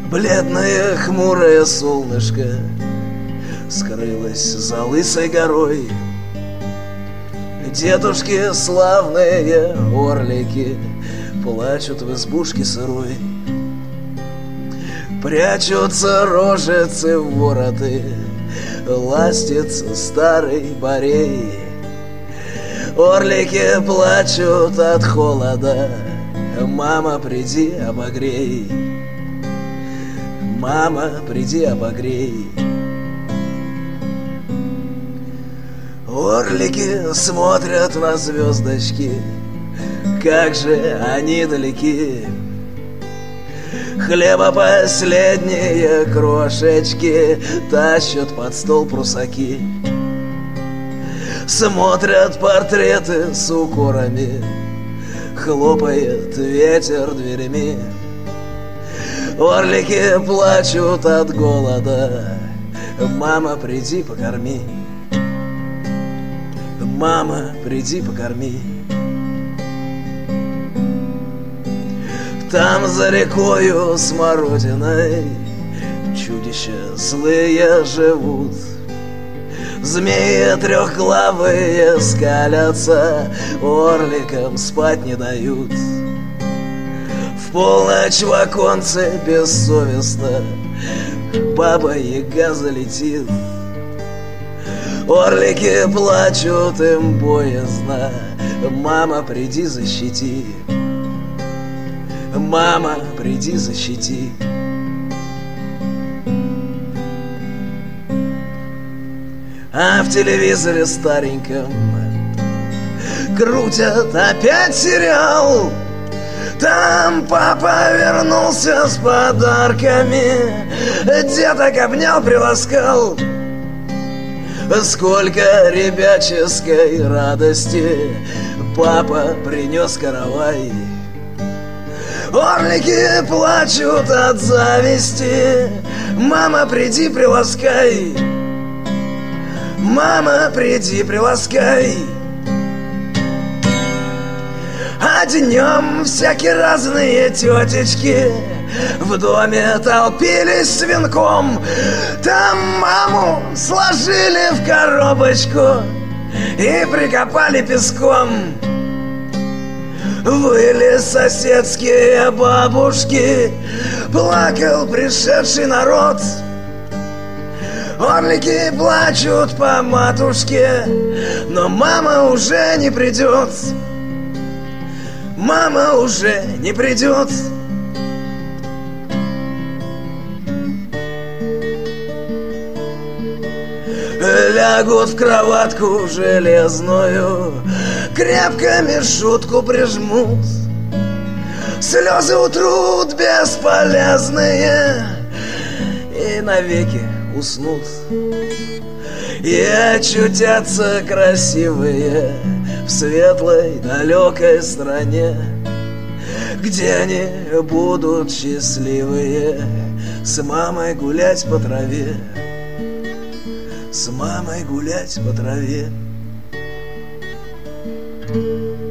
Бледное хмурое солнышко скрылось за лысой горой. Дедушки славные орлики плачут в избушке сырой. Прячутся рожицы в вороты, ластится старый борей. Орлики плачут от холода, мама, приди, обогрей. Мама, приди, обогрей. Орлики смотрят на звездочки, как же они далеки. Хлеба последние крошечки тащат под стол прусаки. Смотрят портреты с укорами, хлопает ветер дверями. Орлики плачут от голода, мама, приди, покорми. Мама, приди, покорми. Там за рекою смородиной чудища злые живут. Змеи трехглавые скалятся, орликам спать не дают. В полночь в оконце бессовестно Баба-Яга залетит. Орлики плачут, им боязно, мама, приди, защити. Мама, приди, защити. А в телевизоре стареньком крутят опять сериал. Там папа вернулся с подарками, деток обнял, приласкал. Сколько ребяческой радости папа принес каравай. Орлики плачут от зависти, мама, приди, приласкай. Мама, приди, приласкай. А днем всякие разные тетечки в доме толпились с венком. Там маму сложили в коробочку и прикопали песком. Выли соседские бабушки, плакал пришедший народ. Орлики плачут по матушке, но мама уже не придет. Мама уже не придет. Лягут в кроватку железную, крепко шутку прижмут. Слезы утрут бесполезные и навеки уснут. И очутятся красивые в светлой далекой стране, где они будут счастливые с мамой гулять по траве. С мамой гулять по траве.